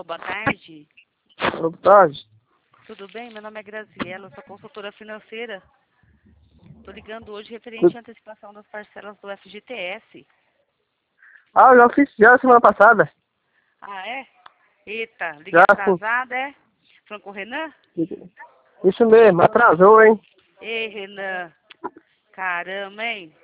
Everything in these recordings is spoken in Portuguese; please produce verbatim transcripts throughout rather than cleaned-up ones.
boa tarde. Boa tarde. Tudo bem? Meu nome é Graziela, eu sou consultora financeira. Estou ligando hoje referente à antecipação das parcelas do F G T S. Ah, eu já fiz já semana passada. Ah, é? Eita, liga Já, atrasada, é? Falando com o Renan? Isso mesmo, atrasou, hein? Ei, Renan. Caramba, hein?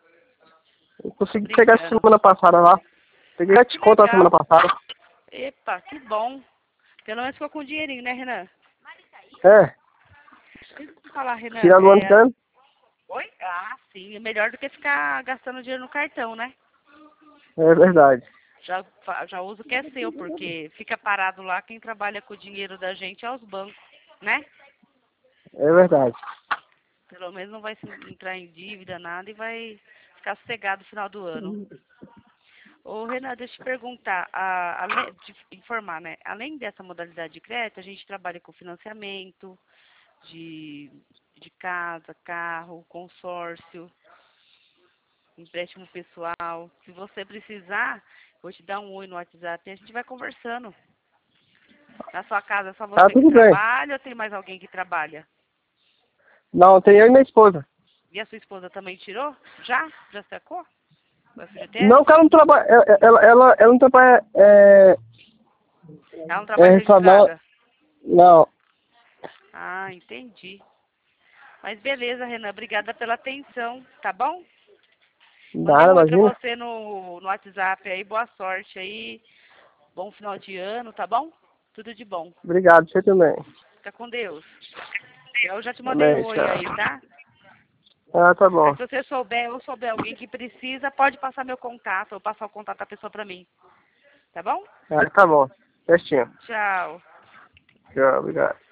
Eu consegui Brincando. chegar semana passada lá. Peguei Ah, sete que contas na semana legal. passada. Epa, que bom. Pelo menos ficou com dinheirinho, né, Renan? É, Deixa eu te falar, Renan. final do ano É... ano. Oi? Ah, sim. É melhor do que ficar gastando dinheiro no cartão, né? É verdade. Já, fa- já uso o que é seu, porque fica parado lá, quem trabalha com o dinheiro da gente é os bancos, né? É verdade. Pelo menos não vai se entrar em dívida, nada, e vai ficar sossegado no final do ano. Ô, Renan, deixa eu te perguntar, a, além de informar, né? Além dessa modalidade de crédito, a gente trabalha com financiamento de, de casa, carro, consórcio, empréstimo pessoal. Se você precisar, vou te dar um oi no WhatsApp e a gente vai conversando. Na sua casa é só Tá você que tudo bem. trabalha ou tem mais alguém que trabalha? Não, tem eu e minha esposa. E a sua esposa também tirou? Já? Já sacou? O F G T S? Não, que ela não trabalha. Ela, ela, ela, ela não trabalha. É, Ela não é trabalha restaurante. registrada? Não. Ah, entendi. Mas beleza, Renan. Obrigada pela atenção, tá bom? Mandei Nada, um oi pra imagina. você no, no WhatsApp aí. Boa sorte aí. Bom final de ano, tá bom? Tudo de bom. Obrigado, você também. Fica com Deus. Eu já te mandei o Também, oi tchau. aí, tá? Ah, tá Aí bom. se você souber ou souber alguém que precisa, pode passar meu contato ou passar o contato da pessoa pra mim. Tá bom? Ah, tá bom. Certinho. Tchau. Tchau, obrigado.